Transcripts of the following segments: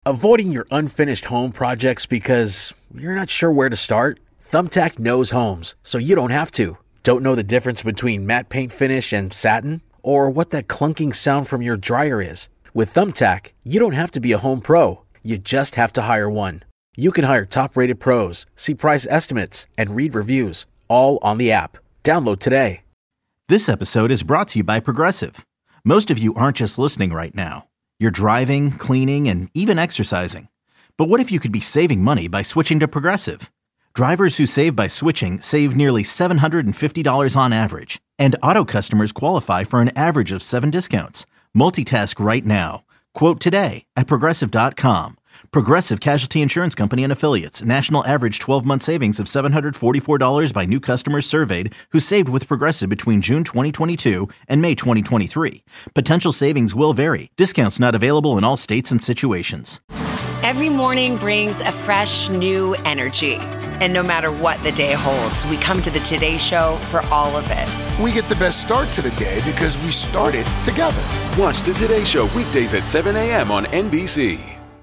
Avoiding your unfinished home projects because you're not sure where to start? Thumbtack knows homes, so you don't have to. Don't know the difference between matte paint finish and satin? Or what that clunking sound from your dryer is? With Thumbtack, you don't have to be a home pro. You just have to hire one. You can hire top-rated pros, see price estimates, and read reviews, all on the app. Download today. This episode is brought to you by Progressive. Most of you aren't just listening right now. You're driving, cleaning, and even exercising. But what if you could be saving money by switching to Progressive? Drivers who save by switching save nearly $750 on average. And auto customers qualify for an average of 7 discounts. Multitask right now. Quote today at Progressive.com. Progressive Casualty Insurance Company and Affiliates. National average 12-month savings of $744 by new customers surveyed who saved with Progressive between June 2022 and May 2023. Potential savings will vary. Discounts not available in all states and situations. Every morning brings a fresh, new energy. And no matter what the day holds, we come to the Today Show for all of it. We get the best start to the day because we started together. Watch the Today Show weekdays at 7 a.m. on NBC.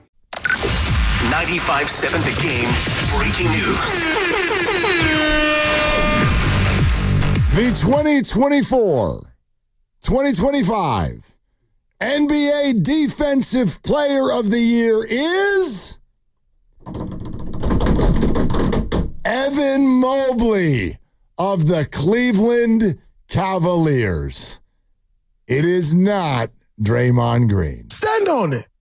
95.7 The Game breaking news. The 2024-2025 NBA Defensive Player of the Year is Evan Mobley of the Cleveland Cavaliers. It is not Draymond Green. Stand on it.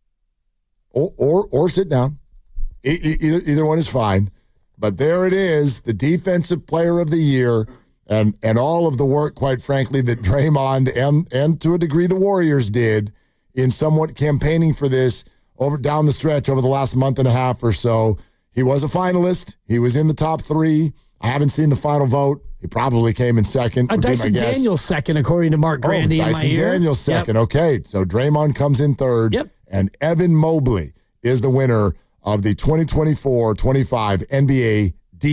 Or sit down. Either one is fine. But there it is, the Defensive Player of the Year, and all of the work, quite frankly, that Draymond and to a degree the Warriors did in somewhat campaigning for this down the stretch over the last month and a half or so. He was a finalist. He was in the top 3. I haven't seen the final vote. He probably came in second. Dyson Daniels second, according to Mark Grandy in my ear. Dyson Daniels second. Yep. Okay, so Draymond comes in third. Yep. And Evan Mobley is the winner of the 2024-25 NBA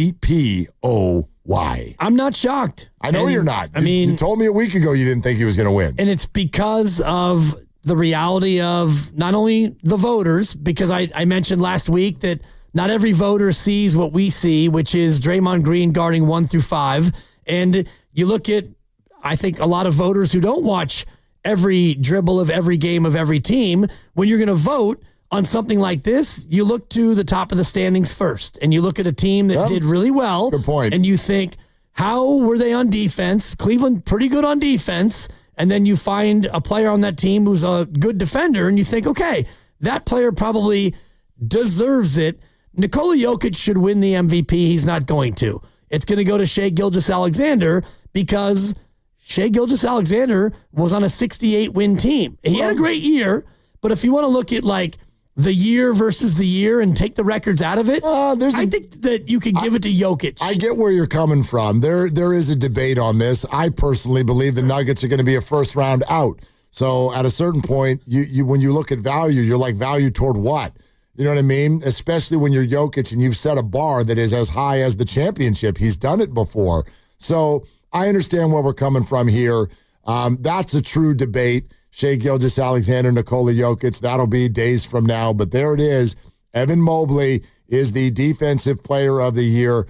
DPOY. I'm not shocked. I know you're not. You told me a week ago you didn't think he was going to win. And it's because of the reality of not only the voters, because I mentioned last week that not every voter sees what we see, which is Draymond Green guarding 1 through 5. And you look at, I think, a lot of voters who don't watch every dribble of every game of every team. When you're going to vote on something like this, you look to the top of the standings first, and you look at a team that did really well. Good point. And you think, how were they on defense? Cleveland, pretty good on defense. And then you find a player on that team who's a good defender, and you think, okay, that player probably deserves it. Nikola Jokic should win the MVP. He's not going to. It's going to go to Shai Gilgeous-Alexander because Shai Gilgeous-Alexander was on a 68-win team. He had a great year, but if you want to look at like the year versus the year and take the records out of it, I think that you could give it to Jokic. I get where you're coming from. There is a debate on this. I personally believe the Nuggets are going to be a first round out. So at a certain point, you when you look at value, you're like, value toward what? You know what I mean? Especially when you're Jokic and you've set a bar that is as high as the championship. He's done it before. So I understand where we're coming from here. That's a true debate. Shai Gilgeous-Alexander, Nikola Jokic, that'll be days from now. But there it is. Evan Mobley is the Defensive Player of the Year.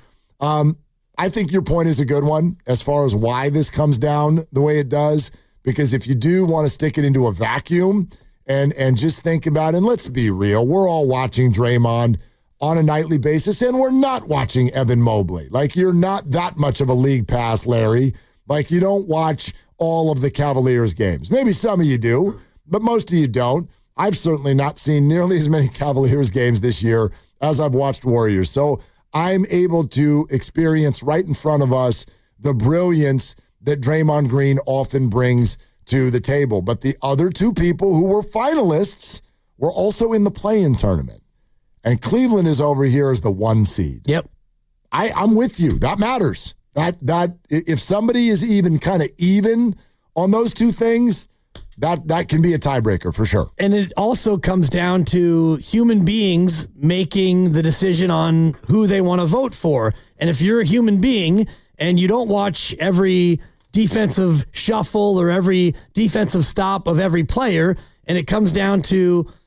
I think your point is a good one as far as why this comes down the way it does. Because if you do want to stick it into a vacuum and just think about it, and let's be real, we're all watching Draymond on a nightly basis, and we're not watching Evan Mobley. Like, you're not that much of a league pass, Larry. Like, you don't watch all of the Cavaliers games. Maybe some of you do, but most of you don't. I've certainly not seen nearly as many Cavaliers games this year as I've watched Warriors. So I'm able to experience right in front of us the brilliance that Draymond Green often brings to the table. But the other two people who were finalists were also in the play-in tournament. And Cleveland is over here as the 1 seed. Yep. I'm with you. That matters. That if somebody is even kind of even on those two things, that can be a tiebreaker for sure. And it also comes down to human beings making the decision on who they want to vote for. And if you're a human being and you don't watch every defensive shuffle or every defensive stop of every player, and it comes down to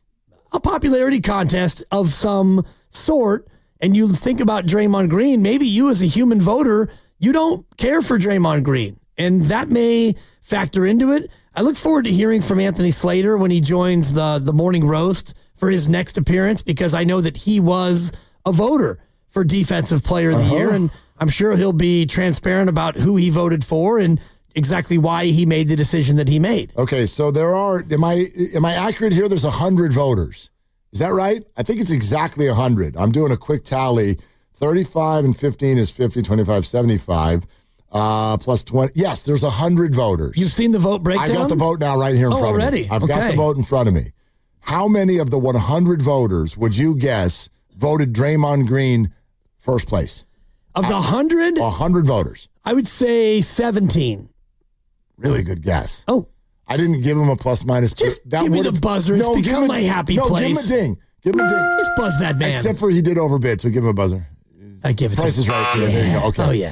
a popularity contest of some sort, and you think about Draymond Green, maybe you as a human voter, you don't care for Draymond Green, and that may factor into it. I look forward to hearing from Anthony Slater when he joins the Morning Roast for his next appearance, because I know that he was a voter for Defensive Player of the Year, and I'm sure he'll be transparent about who he voted for and exactly why he made the decision that he made. Okay, so there are, am I accurate here? There's 100 voters. Is that right? I think it's exactly 100. I'm doing a quick tally. 35 and 15 is 50, 25, 75. Plus 20. Yes, there's 100 voters. You've seen the vote breakdown? I got the vote now right here in front of me. I've got the vote in front of me. How many of the 100 voters would you guess voted Draymond Green first place? Of the 100? 100 voters. I would say 17. Really good guess. Oh. I didn't give him a plus minus. Just give me the buzzer. It's become my happy place. Give him a ding. Give him a ding. Just buzz that man. Except for he did overbid, so give him a buzzer. I give it to him. Price is right. Yeah, there you go. Okay. Oh, yeah.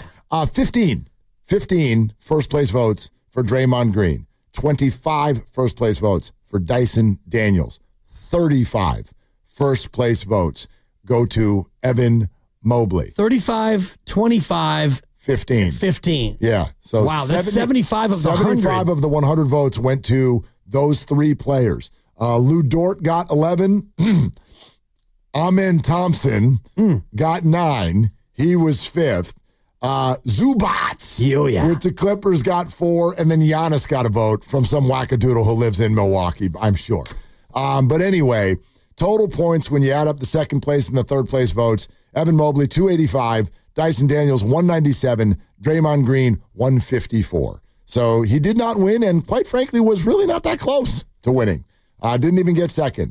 15 first place votes for Draymond Green. 25 first place votes for Dyson Daniels. 35 first place votes go to Evan Mobley. 35, 25, 15. Yeah. So wow, that's 75 of the 100. 75 of the 100 votes went to those three players. Lou Dort got 11. Amen Thompson got 9. He was 5th. Zubats with the Clippers got 4, and then Giannis got a vote from some wackadoodle who lives in Milwaukee, I'm sure. But anyway, total points when you add up the second place and the third place votes, Evan Mobley, 285, Dyson Daniels, 197, Draymond Green, 154. So he did not win, and quite frankly, was really not that close to winning. Didn't even get second.